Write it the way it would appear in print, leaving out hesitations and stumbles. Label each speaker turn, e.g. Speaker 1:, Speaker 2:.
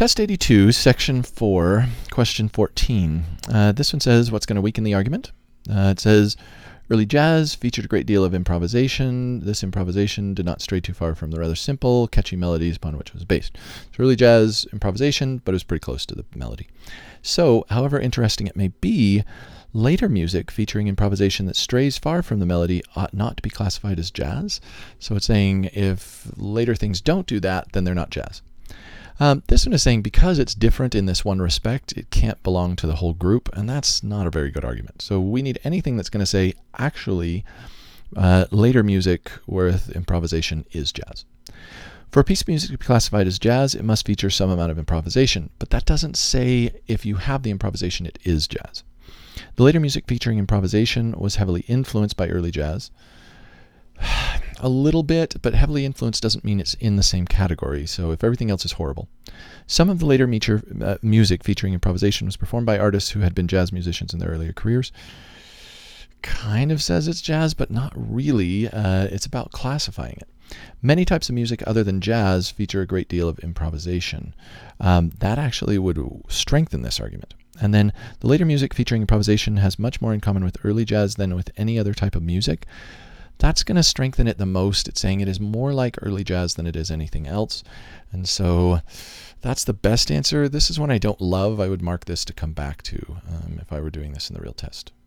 Speaker 1: Test 82, Section 4, Question 14. This one says, what's going to weaken the argument? It says, early jazz featured a great deal of improvisation. This improvisation did not stray too far from the rather simple, catchy melodies upon which it was based. So early jazz improvisation, but it was pretty close to the melody. So, however interesting it may be, later music featuring improvisation that strays far from the melody ought not to be classified as jazz. So it's saying if later things don't do that, then they're not jazz. This one is saying because it's different in this one respect, it can't belong to the whole group, and that's not a very good argument. So we need anything that's going to say, actually, later music with improvisation is jazz. For a piece of music to be classified as jazz, it must feature some amount of improvisation, but that doesn't say if you have the improvisation, it is jazz. The later music featuring improvisation was heavily influenced by early jazz. A little bit, but heavily influenced doesn't mean it's in the same category, so if everything else is horrible. Some of the later music featuring improvisation was performed by artists who had been jazz musicians in their earlier careers. Kind of says it's jazz, but not really. It's about classifying it. Many types of music other than jazz feature a great deal of improvisation. That actually would strengthen this argument. And then the later music featuring improvisation has much more in common with early jazz than with any other type of music. That's going to strengthen it the most. It's saying it is more like early jazz than it is anything else. And so that's the best answer. This is one I don't love. I would mark this to come back to if I were doing this in the real test.